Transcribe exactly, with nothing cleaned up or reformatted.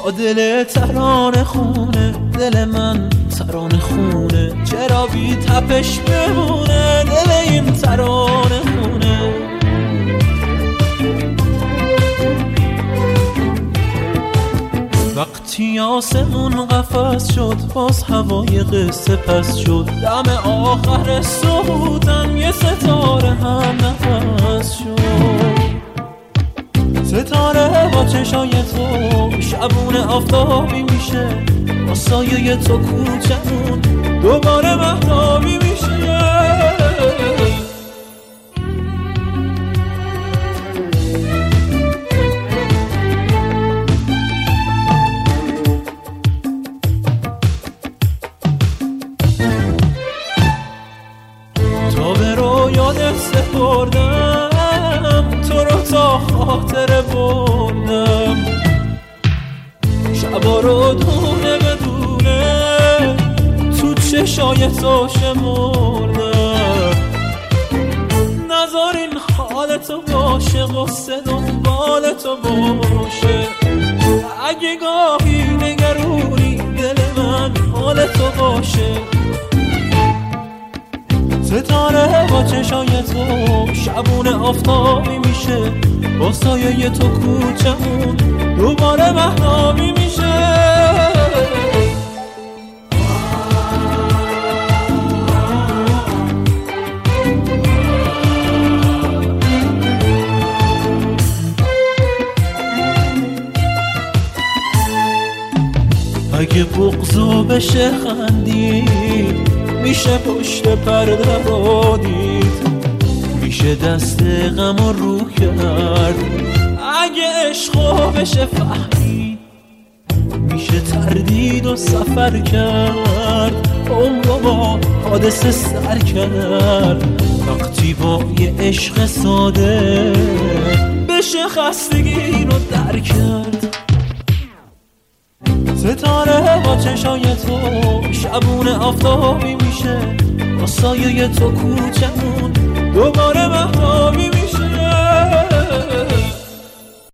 با دل ترانه خونه، دل من ترانه خونه، چرا بی تپش بمونه دل این ترانه خونه. وقتی آسمون قفس شد باز هوای قصه پس شد، دم آخر صبحتن یه ستاره هم نفس شد. ستاره با چشای تو شبونه آفتابی میشه، با سایه تو کوچمون دوباره مهتابی میشه. تا به رویات سپردم تو رو تا خاطر بردم، شبا رو دونه بدونه تو چشای تو شمردم. نذار این حال تو باشه غصه دنبال تو باشه، اگه گاهی نگرونی دل من حال تو باشه. ستاره با چشای تو شبونه آفتابی میشه، با سایه تو کوچمون دوباره مهتابی میشه. اگه بغضو بشه خندید، میشه پشت پرده رو دید، میشه دست غم رو کرد. اگه عشقو بشه فهمید، میشه تردید و سفر کرد، عمرو با حادثه سر کرد. وقتی با یه عشق ساده بشه خستگی رو در کرد. ستاره با چشای تو شبونه آفتابی میشه، با سایه تو کوچمون دوباره مهتابی